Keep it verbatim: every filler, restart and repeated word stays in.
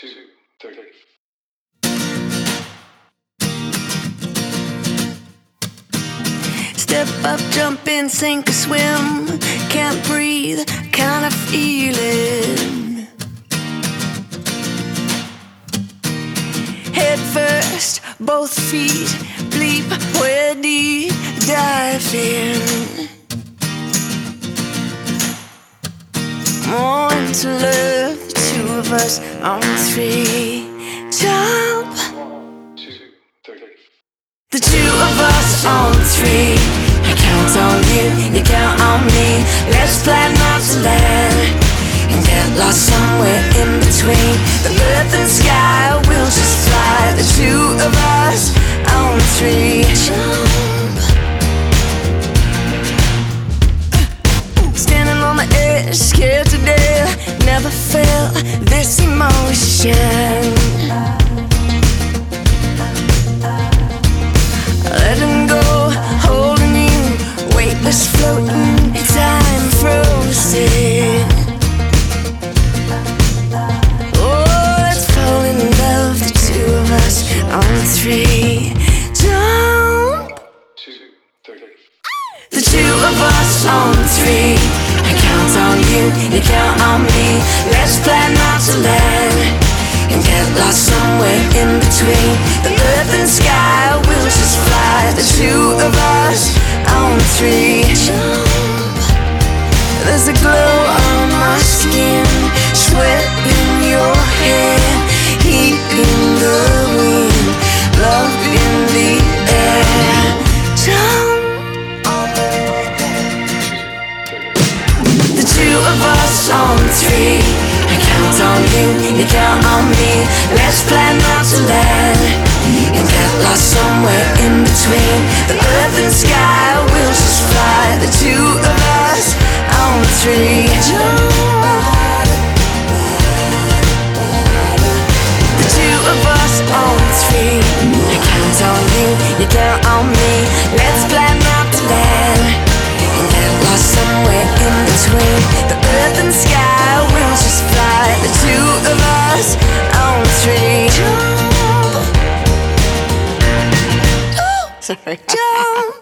two, three. Step up, jump in, sink or swim. Can't breathe, kind of feeling. Head first, both feet, bleep, we're deep, dive in. More into love, the two of us on three. Jump. One, two, three. The two of us on three. I count on you, you count on me. Let's plan not to land and get lost somewhere in between. The earth and sky will just fly. The two of us on three. Jump. Standing on the edge, scared to death. Never felt this emotion. Letting go, holding you, weightless floating, time frozen. Oh, let's fall in love, the two of us on three. Jump. Two, three. The two of us on three. I count on you, you count on me. Let's plan not to land and get lost somewhere in between. The earth and sky will just fly. The two of us on three. Jump. There's a glow on my skin, sweat in your hair, heat in the wind, love in the air. Jump. The two of us on three. I count on you, you count on me. Let's plan not to land and get lost somewhere in between. The earth and sky will just fly. The two of us on three. The two of us on three. I count on you, you count on me. Let's plan not to land and get lost somewhere in between. The earth and sky will just fly. The two of us on three. Jump. Sorry. Jump.